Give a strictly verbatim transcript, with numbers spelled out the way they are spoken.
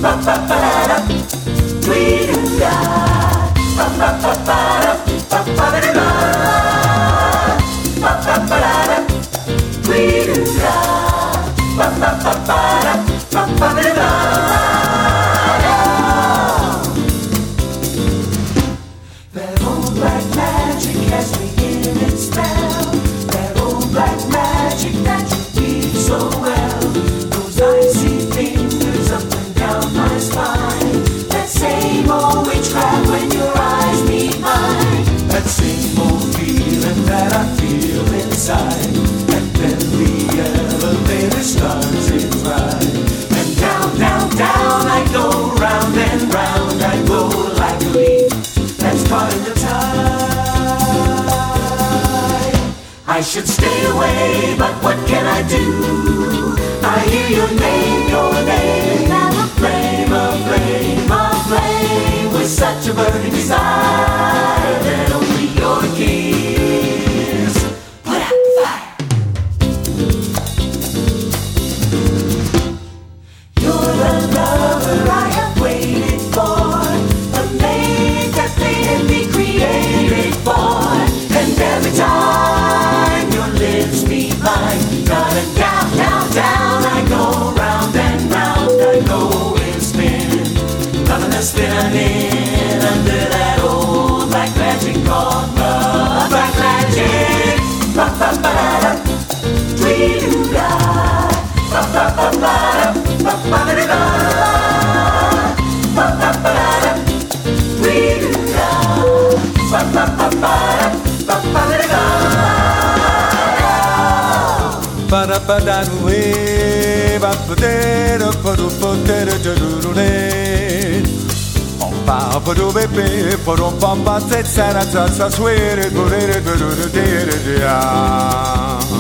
That old black magic has me in its spell. That old black magic that you keep so well. Those icy fingers up and down my spine. That same old witchcraft when your eyes meet mine. That same old feeling that I feel inside. And then the elevator starts its ride. And down, down, down I go, round and round I go like a leaf that's caught in the tide. I should stay away, but what can I do? I hear your name, your name. I'm a flame, a flame, a flame with such a burning desire that only your kiss put out the fire. You're the lover I have waited for, the mate that they had me created for. And every time your lips meet mine, down and down, down, down I go, round and round I go in spin, loving the spinning under that old black magic called love. Black magic, ba ba ba da, dee doo da, ba ba ba ba da, ba ba ba da, ba ba ba da, dee doo da, ba ba ba ba da, ba ba ba da. Para para nuê, va poder para poder jurule. On parle pour le bébé, pour on pampa cette scène, ça ça souhaite pour le pour le dire.